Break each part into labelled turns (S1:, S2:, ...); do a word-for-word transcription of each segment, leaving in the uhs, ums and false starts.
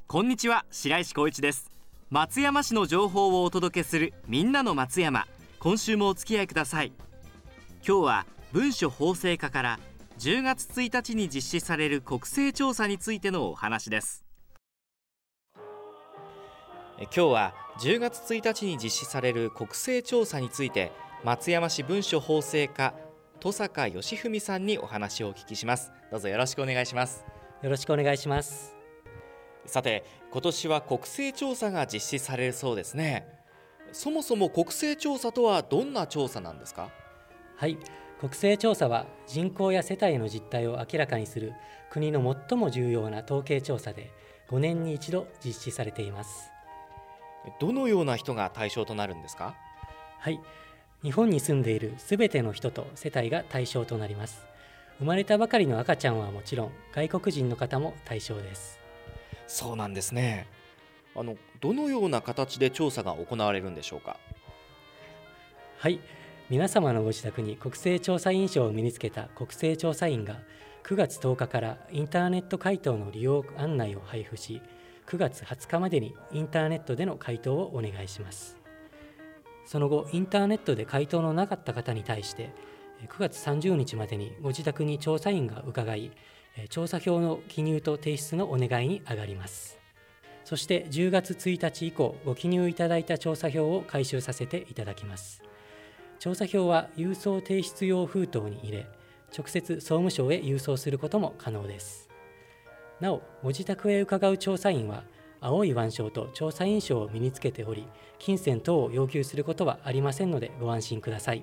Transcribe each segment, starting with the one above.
S1: こんにちは、白石光一です。松山市の情報をお届けするみんなの松山。今週もお付き合いください。今日は文書法制化からじゅうがつついたちに実施される国勢調査についてのお話です。今日はじゅうがつついたちに実施される国勢調査について、松山市文書法制課戸坂義文さんにお話をお聞きします。どうぞよろしくお願いします。
S2: よろしくお願いします。
S1: さて、今年は国勢調査が実施されるそうですね。そもそも国勢調査とはどんな調査なんですか？
S2: はい、国勢調査は人口や世帯の実態を明らかにする国の最も重要な統計調査で、ごねんに一度実施されています。
S1: どのような人が対象となるんですか？
S2: はい、日本に住んでいるすべての人と世帯が対象となります。生まれたばかりの赤ちゃんはもちろん、外国人の方も対象です。
S1: そうなんですね。あのどのような形で調査が行われるんでしょうか？
S2: はい、皆様のご自宅に国勢調査員証を身につけた国勢調査員がくがつとおかからインターネット回答の利用案内を配布し、くがつはつかまでにインターネットでの回答をお願いします。その後、インターネットで回答のなかった方に対してくがつさんじゅうにちまでにご自宅に調査員が伺い、調査票の記入と提出のお願いに上がります。そしてじゅうがつついたち以降、ご記入いただいた調査票を回収させていただきます。調査票は郵送提出用封筒に入れ、直接総務省へ郵送することも可能です。なお、ご自宅へ伺う調査員は青い腕章と調査員証を身につけており、金銭等を要求することはありませんのでご安心ください。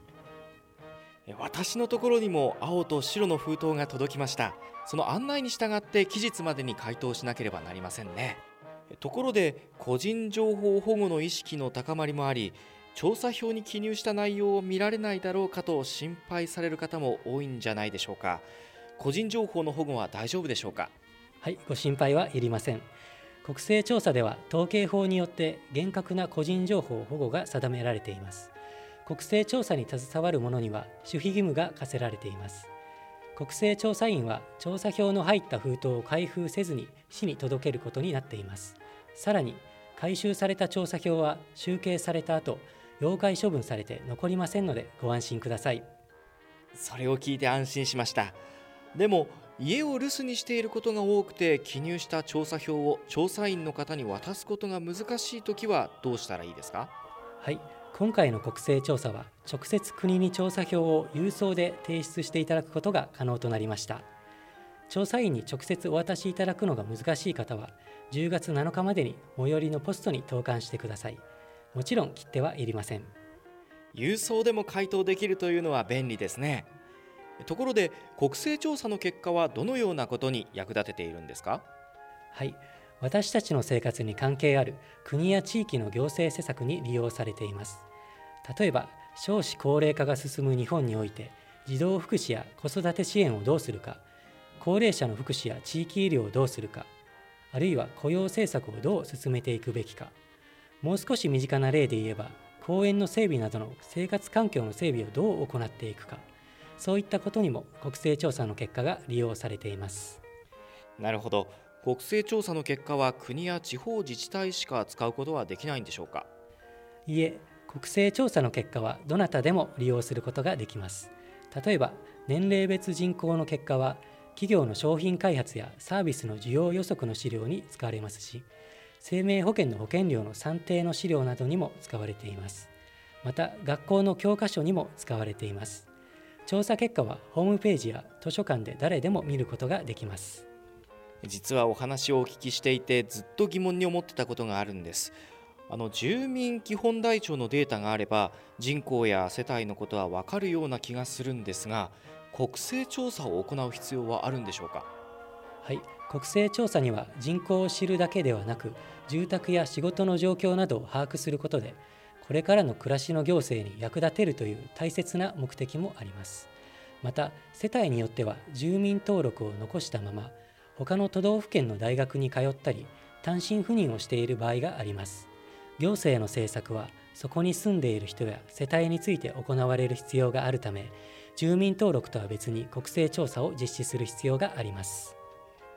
S1: 私のところにも青と白の封筒が届きました。その案内に従って期日までに回答しなければなりませんね。ところで、個人情報保護の意識の高まりもあり、調査票に記入した内容を見られないだろうかと心配される方も多いんじゃないでしょうか。個人情報の保護は大丈夫でしょうか？
S2: はい、ご心配はいりません。国勢調査では統計法によって厳格な個人情報保護が定められています。国勢調査に携わる者には守秘義務が課せられています。国勢調査員は調査票の入った封筒を開封せずに市に届けることになっています。さらに、回収された調査票は集計された後、要介処分されて残りませんのでご安心ください。
S1: それを聞いて安心しました。でも、家を留守にしていることが多くて、記入した調査票を調査員の方に渡すことが難しいときはどうしたらいいですか？
S2: はい、今回の国勢調査は直接国に調査票を郵送で提出していただくことが可能となりました。調査員に直接お渡しいただくのが難しい方は、じゅうがつなのかまでに最寄りのポストに投函してください。もちろん切手はいりません。
S1: 郵送でも回答できるというのは便利ですね。ところで、国勢調査の結果はどのようなことに役立てているんですか？
S2: はい、私たちの生活に関係ある国や地域の行政施策に利用されています。例えば、少子高齢化が進む日本において、児童福祉や子育て支援をどうするか、高齢者の福祉や地域医療をどうするか、あるいは雇用政策をどう進めていくべきか、もう少し身近な例で言えば、公園の整備などの生活環境の整備をどう行っていくか、そういったことにも国勢調査の結果が利用されています。
S1: なるほど。国勢調査の結果は国や地方自治体しか使うことはできないんでしょうか？
S2: いいえ、国勢調査の結果はどなたでも利用することができます。例えば、年齢別人口の結果は企業の商品開発やサービスの需要予測の資料に使われますし、生命保険の保険料の算定の資料などにも使われています。また、学校の教科書にも使われています。調査結果はホームページや図書館で誰でも見ることができます。
S1: 実はお話をお聞きしていて、ずっと疑問に思ってたことがあるんです。あの住民基本台帳のデータがあれば、人口や世帯のことは分かるような気がするんですが、国勢調査を行う必要はあるんでしょうか？
S2: はい、国勢調査には人口を知るだけではなく、住宅や仕事の状況などを把握することで、これからの暮らしの行政に役立てるという大切な目的もあります。また、世帯によっては住民登録を残したまま、他の都道府県の大学に通ったり、単身赴任をしている場合があります。行政の政策は、そこに住んでいる人や世帯について行われる必要があるため、住民登録とは別に国勢調査を実施する必要があります。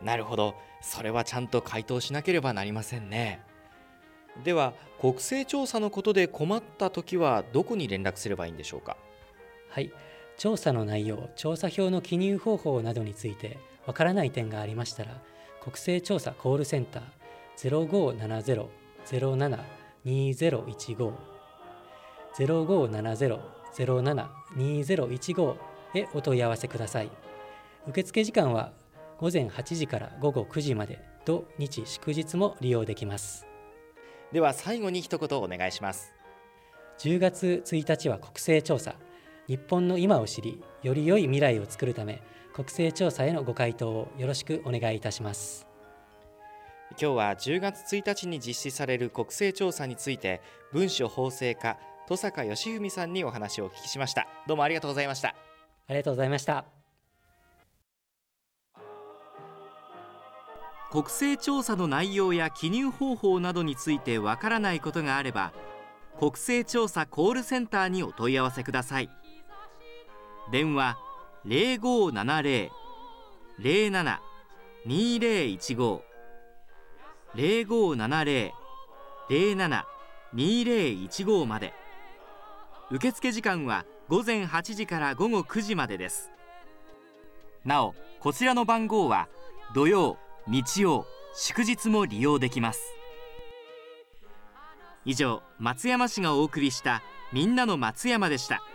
S1: なるほど、それはちゃんと回答しなければなりませんね。では国勢調査のことで困ったときはどこに連絡すればいいんでしょうか。
S2: はい、調査の内容、調査票の記入方法などについてわからない点がありましたら、国勢調査コールセンター ゼロごーななゼロ ゼロなな にーゼロいちご ゼロごーななゼロ ゼロなな にーゼロいちごへお問い合わせください。受付時間はごぜんはちじからごごくじまで、土日祝日も利用できます。
S1: では最後に一言お願いします。
S2: じゅうがつついたちは国勢調査。日本の今を知り、より良い未来を作るため、国勢調査へのご回答をよろしくお願いいたします。
S1: 今日はじゅうがつついたちに実施される国勢調査について、文書法制課登坂義文さんにお話をお聞きしました。どうもありがとうございました。
S2: ありがとうございました。
S1: 国勢調査の内容や記入方法などについてわからないことがあれば、国勢調査コールセンターにお問い合わせください。電話 ゼロごーななゼロ ゼロなな にーゼロいちご ゼロごーななゼロ ゼロなな にーゼロいちご まで。受付時間はごぜんはちじからごごくじまでです。なお、こちらの番号は土曜、日曜、祝日も利用できます。以上、松山市がお送りしたみんなの松山でした。